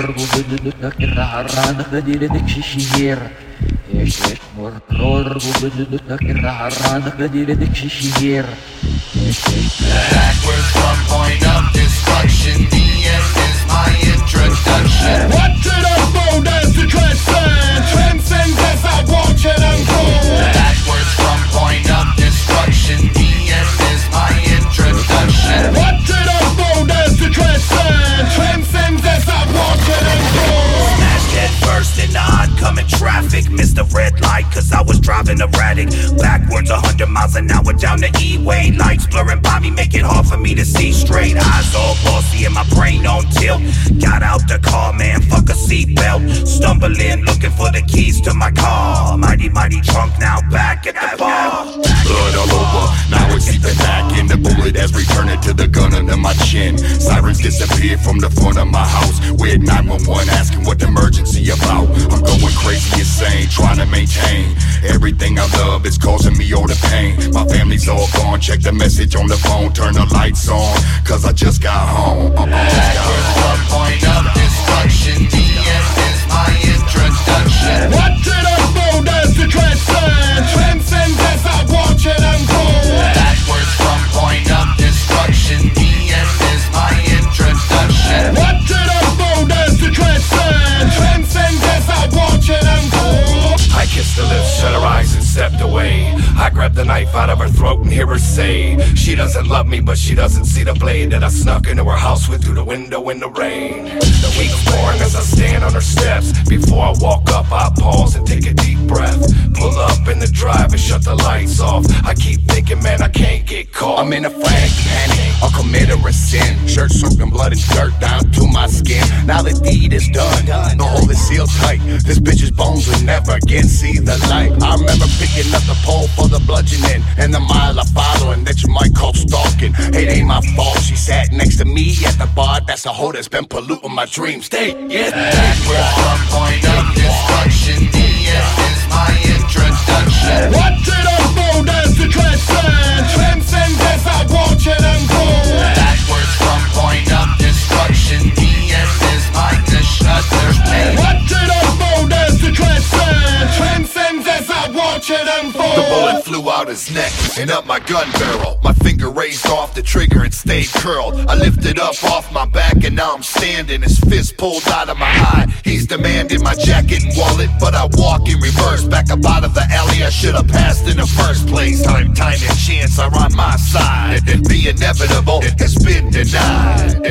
Backwards from point of destruction, the end is my introduction. What did I fold as to transcend? Transcends as I watch and unfold. Backwards from point of destruction, the end is my introduction. What did I fold as to transcend? Transcends as I watch and unfold. Smashed head first in the oncoming traffic. Missed the red light cause I was driving erratic. Backwards 100 miles an hour down the E-way. Lights blurring by me, make it hard for me to see straight. Eyes all glossy and my brain on tilt. Got out the car, man, fuck a seatbelt. Stumbling, looking for the keys to my car. Mighty trunk now back at the bar. Blood all over, now it's seeping back in. The bullet has returned to the gun under my chin. Sirens disappeared from the front of my house. We're at 911 asking what the emergency about. I'm going crazy, insane, trying to maintain. Everything I love is causing me all the pain. My family's all gone, check the message on the phone. Turn the lights on, cause I just got home. Backwards from point of destruction, the end is my introduction. What did I fold as to transcend? Transcends as I watch and unfold. Backwards from point of destruction, the end is my introduction. What did I fold as to transcend? Transcends as I watch and unfold. I kissed her lips, shut her eyes and stepped away. I grabbed the knife out of her throat and hear her say, she doesn't love me but she doesn't see the blade that I snuck into her house with through the window in the rain. The week's pouring as I stand on her steps. Before I walk up I pause and take a deep breath. Pull up in the drive and shut the lights off. I keep thinking, man, I can't get caught. I'm in a frantic panic, I'll commit a sin. Shirt soaking blood and dirt down to my skin. Now the deed is done, the hole is sealed tight. This bitch's bones will never again see the light. I remember picking up the pole for the bludgeoning and the mile of following that you might call stalking. It ain't my fault, she sat next to me at the bar. That's the hoe that's been polluting my dreams. Backwards from point of destruction, the end is my introduction. What did I fold as to transcend? Transcends as I watch and unfold. Backwards from point of destruction, the end is my introduction. What did I fold as to transcend? Transcends as I watch it unfold. The bullet flew out his neck and up my gun barrel. My finger raised off the trigger and stayed curled. I lifted up off my back and now I'm standing. His fist pulled out of my eye. He's demanding my jacket and wallet, but I walk in reverse. Back up out of the alley I should have passed in the first place. Time and chance are on my side. And the inevitable has been denied.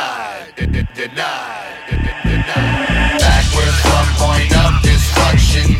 Denied. Backwards from point of destruction,